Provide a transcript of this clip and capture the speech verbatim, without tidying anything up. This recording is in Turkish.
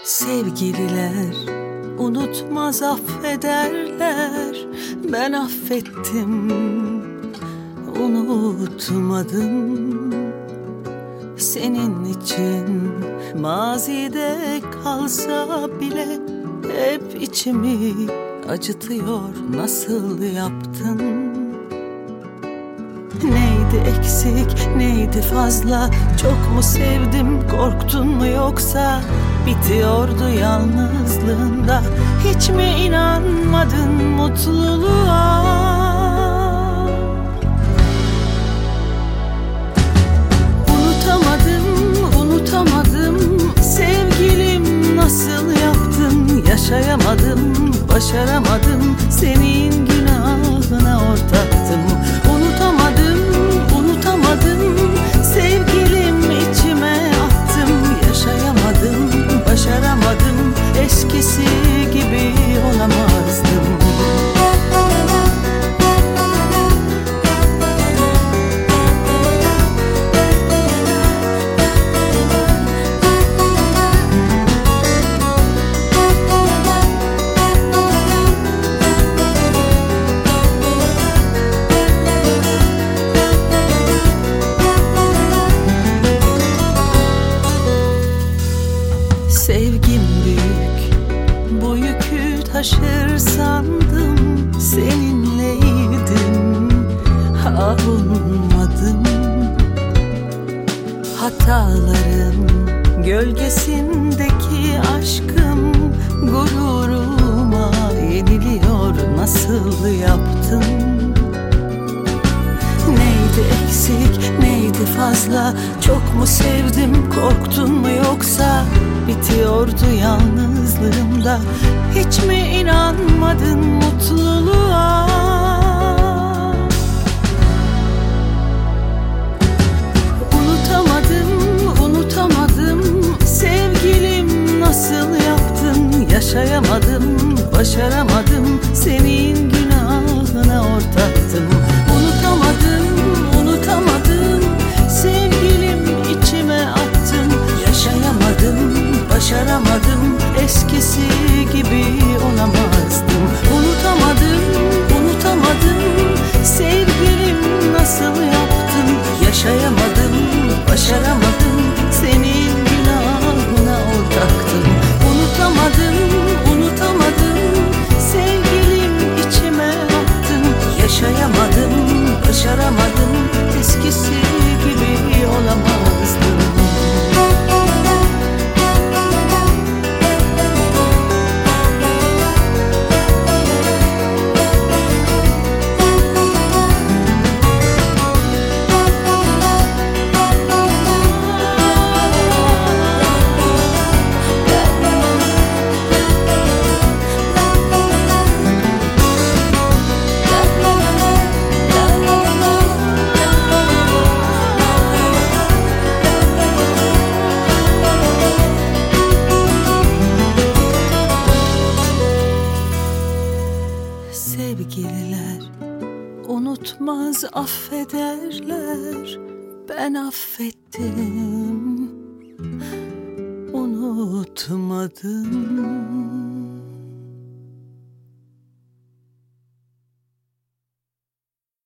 Sevgililer unutmaz affederler. Ben affettim, unutmadım. Senin için mazide kalsa bile hep içimi acıtıyor. Nasıl yaptın? Neydi eksik, neydi fazla? Çok mu sevdim, korktun mu yoksa? Bitiyordu yalnızlığında. Hiç mi inanmadın mutluluğa? Unutamadım, unutamadım. Sevgilim nasıl yaptın? Yaşayamadım, başaramadım. Senin günahına ortaktım. Unutamadım, unutamadım. Sevgilim içime attım. Yaşayamadım, başaramadım. Eskisi gibi olamazdım. Sevgim büyük, bu yükü taşır sandım. Seninleydim, avunmadım. Hatalarım gölgesindeki aşkım gururuma yeniliyor. Nasıl yaptın? Neydi eksik, neydi fazla? Çok mu sevdim, korktun mu yoksa? Bitiyordu yalnızlığımda. Hiç mi inanmadın mutluluğa? Unutamadım, unutamadım. Sevgilim nasıl yaptın? Yaşayamadım, başaramadım. Senin günahına ortaktım. Unutamadım, unutamadım. Sevgilim içime attım. Yaşayamadım, başaramadım. Eskisi gibi olamazdım. Unutamadım, unutamadım. Sevgilim nasıl yaptın? Yaşayamadım, başaramadım. Senin günahına ortaktım. Unutamadım, unutamadım. Sevgilim içime attım. Yaşayamadım, başaramadım. Eskisi gibi olamazdım. Sevgililer unutmaz affederler. Ben affettim, unutmadım.